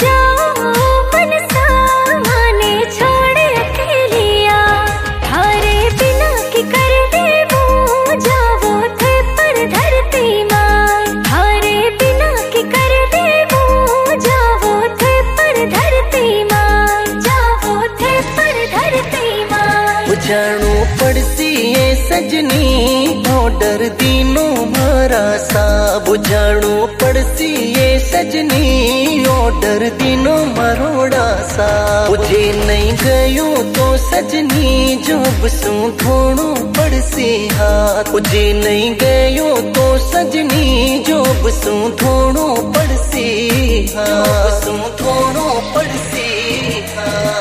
जाओ मनसा माने छोड़े अकेलिया, थारे बिना की कर देवो जावो थे पर धरती माँ, थारे बिना की कर देवो जावो थे पर धरती माँ, जावो थे पर धरती माँ। जानो पड़सी ये सजनी ऑर्डर दीनो मारा सा, बुझाणो पड़सी ये सजनी ऑर्डर दीनो मरोड़ा सा। मुझे नहीं गयो तो सजनी जोब सू थोड़ो पड़सी हाथ, मुझे नहीं गयो तो सजनी जोब सू थोड़ो पड़सी हाथ, सू थोड़ो पड़सी हाथ।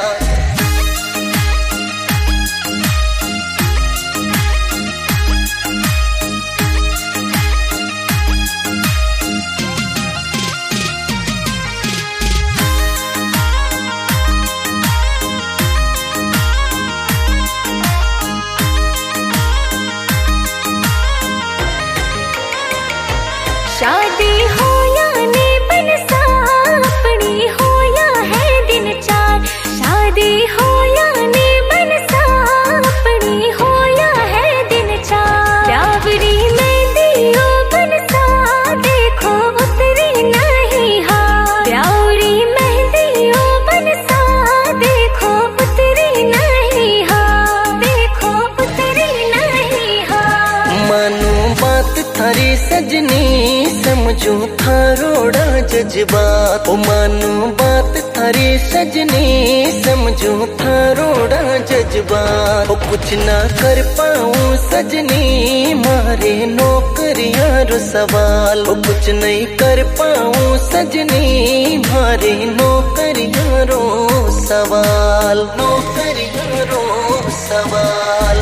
शादी हो या नेबन सा अपनी हो या है दिन चार, शादी हो या नेबन सा अपनी हो या है दिन चार। डावरी में दियो बन सा देखो उतरी नहीं हार, डावरी में दियो बन सा देखो उतरी नहीं हार, देखो उतरी नहीं हार। मानो बात थारी सजनी समझो थारोड़ा जज्बात, ओ मानो बात थारी सजनी समझो थारोड़ा जज्बात। ओ कुछ ना कर पाऊं सजनी मारे नौकरियां रो सवाल, ओ कुछ नहीं कर पाऊं सजनी मारे नौकरियां रो सवाल, नौकरियां रो सवाल।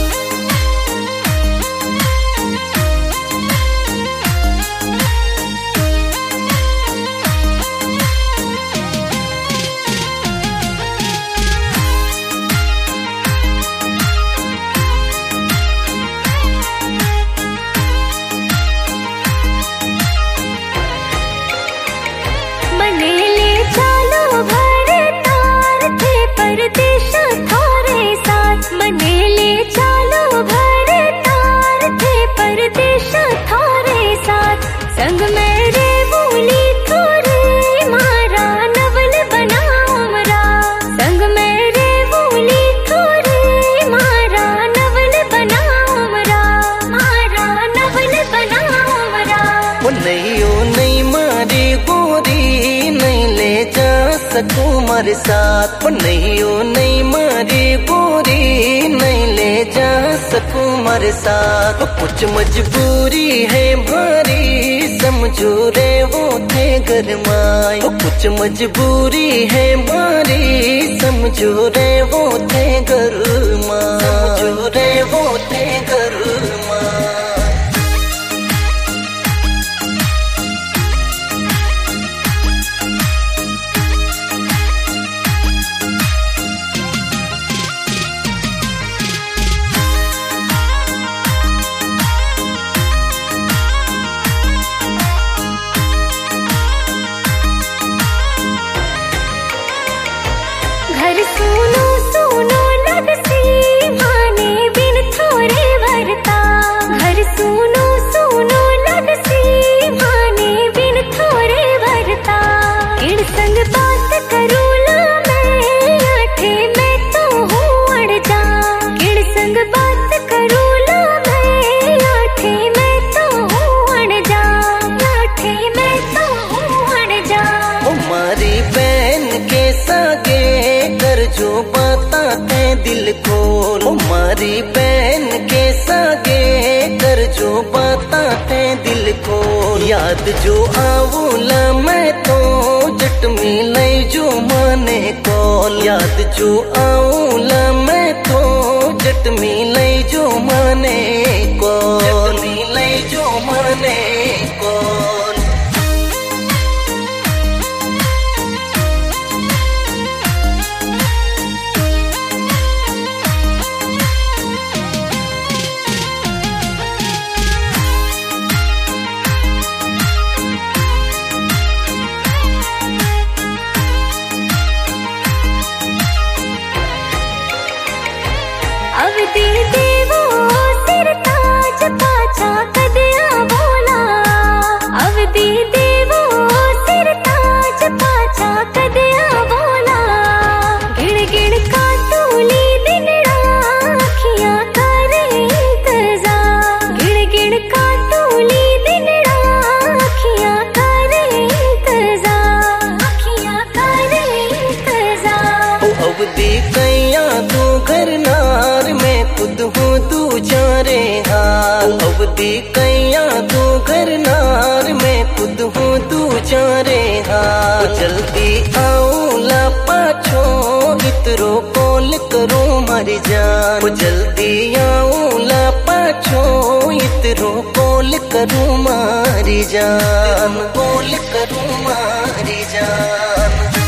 मने ले चालो भरे तार थे परदेश थारे साथ, मने ले चालो भरे तार थे परदेश थारे साथ। संग मेरे बोली थोड़े मारा नवल बना उमरा, संग मेरे बोली थोड़े मारा नवल बना उमरा, मारा नवल बना उमरा। वो नहीं ओ नहीं मारी गोरी नहीं ले जा सकूं मारे साथ, वो नहीं ओ नहीं मारी गोरी नहीं ले जा सकूं मारे साथ। वो कुछ मजबूरी है भारी समझो रे वो थे गरमाए, वो कुछ मजबूरी है भारी समझो रे वो थे गरमाए, समझो रे वो थे गरमाए। घर सुनो सुनो लगसी माने बिन थोड़े भरता, घर सुनो सुनो लगसी माने बिन थोड़े भरता। किड़ संग बात करूँ ला मैं आठे मैं तो हूँ अड़ जा, किड़ संग बात करूँ ला मैं आठे मैं तो हूँ अड़ जा, आठे मैं तो हूँ अड़ जा। हमारी बहन के सागे कर जो बाता ते दिल खोल, हमारी बहन के सागे कर जो बाता ते दिल खोल। याद जो आऊला मैं तो जट मिले जो माने कॉल, याद जो आऊला मैं तो जट मिले जो माने कॉल, जट मिले जो माने कॉल। पाचा कदया बोला अवधि देवो सिर ताज पाचा कदया बोला गिण गिण काटूली दिन राखियां करे इंतजा गिण गिण काटूली दिन राखियां करे इंतजा अखियां करे इंतजा अवधि कैया तू घर नार मैं खुद हूँ तू जारे हाल अवधि कैया तू घर नार मैं खुद हूँ तू जारे हाल जल्दी आऊं ला पाछो इतरो कॉल करूं मर जान जल्दी आऊं ला पाछो इतरो कॉल करूं मारी जान कॉल करूं मारी जान।